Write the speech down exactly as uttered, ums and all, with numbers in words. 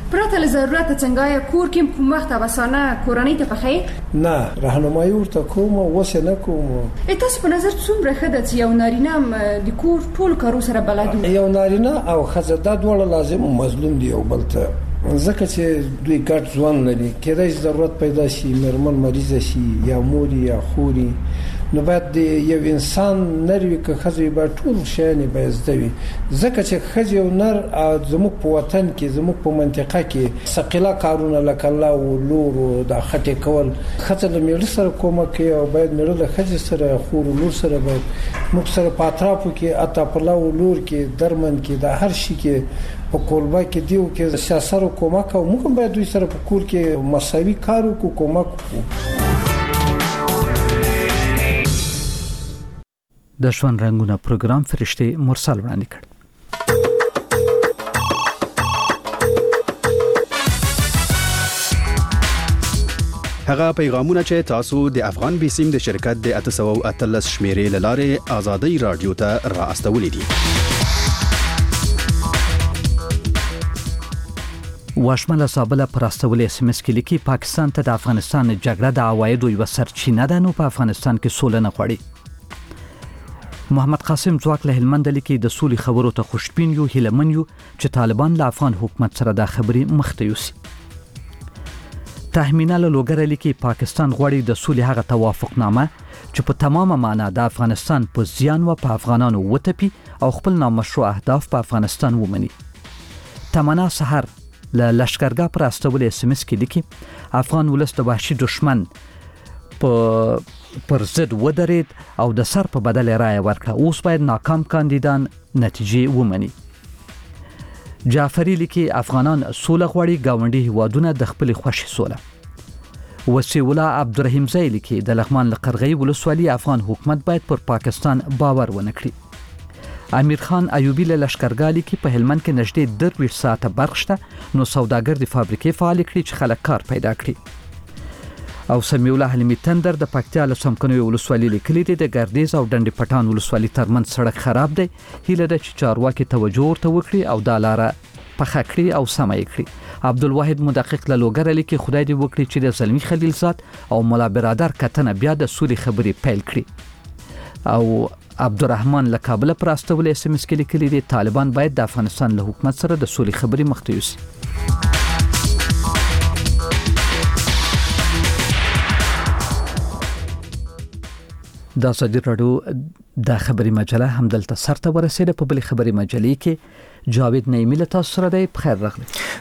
پرته له ضرورت څنګه کور کې کوم وخت اوسانه کورنۍ ته پخې نه راهنمایي ورته کوم وسه نه کوم. تاسو په نظر څومره ښه ده چې یو نارینه د کور ټول کارو سره بلد وي؟ یو نارینه او ښځه دا دواړه لازم مظلوم دي یو بل ته، ځکه چې دوی ګډ ژوند لري. کېدای شي ضرورت پیدا شي میرمن مریضه شي یا مور یا خوري، نو باید یو انسان نروي که ښځه به ټول شیان به زده وي، ځکه چې ښځه او نر زموږ په وطن کې زموږ په منطقه کې ثقيله کارونه لکه الله او لور او د خټې کول ښځه له میړه سره کومک کوي او باید میړه له ښځې سره خور او لور سره باید موږ سره په اطرافو کې اته په لور لور کې درمن کې د هر شي کې په کولبا کې دیو کې سیاست کومک او موږ باید دوی سره په کور کې مساوي کار وکړو، کومک وکړو. د ژوند رنگونه پروګرام فرشته مرسل وړاندې کړ. هغه پیغامونه چې تاسو د افغان بیسیم د شرکت د اته سوه او اتلس شمیرې لاره آزادی رادیو ته را استولې دي. واشمل صابله پر استولې اس ام اس کې لیکي پاکستان ته د افغانستان جګړه د عوایدو یو سرچینه ده، نو په افغانستان کې سوله نه غواړي. محمد قاسم ځواک له هلمند لیکي د سولې خبرو ته خوشبین یو، هیلمن یو چې طالبان له افغان حکومت سره د خبرې مخته یوسي. تهمینه له لوګر لیکي پاکستان غواړي د سولې هغه توافقنامه چې په تمامه معنا د افغانستان په زیان و په افغانانو وتپي او خپل نامشروع اهداف په افغانستان ومني. تمنا سحر له لشکرګاه پر استولې اس ام اس کې لیکي افغان ولس د وحشي دشمن په پر ضد ودرید او د سر په بدل رای ورکړه، اوس باید ناکام کاندیدان نتیجې ومني. جعفری لیکي افغانان سوله غواړي، گاونډي هیوادونه د خپل خوښي سوله. وسی الله عبدالرحیم زئی لیکي د لغمان لقرغی ولسوالي افغان حکومت باید پر پاکستان باور ونه کړي. امیر خان ایوبی له لشکرګاه لیکي په هلمند کې نږدې درویشت ساعته برق شته، نو سوداګر د فابریکې فعال کړي چې خلک کار پیدا کړي. او سمیع الله حلیمی تندر د پکتیا له څمکنیو ولسوالي لیکلي دي د ګردیز او ډنډ پټان ولسوالي ترمن سړک خراب دی، هیله ده چې چارواکي توجه ورته وکړي او دا لاره پخه کړي او سمه یې کړي. عبدالواحد مدقق له لوګر لیکي خدای دې وکړي چې د زلمی خلیلزاد او مولا برادر کتنه بیا د سولې خبرې پیل کړي. او عبدالرحمن له کابل پر استولې اس ام اس کې لیکلي دي طالبان باید د افغانستان له حکومت سره د سولې خبرې مخته یوسي. دا صدی راډیو د خبري مجله هم دلته سرته ورسېده. په بلې خبري مجلې کې جاوید نعیمی له تاسو سره دی. بخیر راغلی.